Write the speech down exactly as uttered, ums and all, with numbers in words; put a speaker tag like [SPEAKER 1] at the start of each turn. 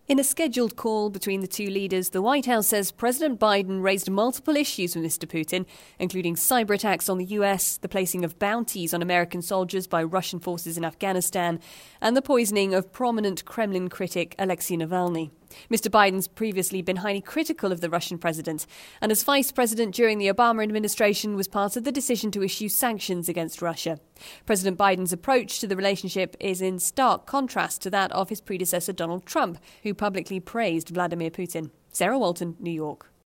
[SPEAKER 1] In a scheduled call between the two leaders, the White House says President Biden raised multiple issues with Mister Putin, including cyber attacks on the U S, the placing of bounties on American soldiers by Russian forces in Afghanistan, and the poisoning of prominent Kremlin critic Alexei Navalny. Mister Biden's previously been highly critical of the Russian president, and as vice president during the Obama administration was part of the decision to issue sanctions against Russia. President Biden's approach to the relationship is in stark contrast to that of his predecessor Donald Trump, who publicly praised Vladimir Putin. Sarah Walton, New York.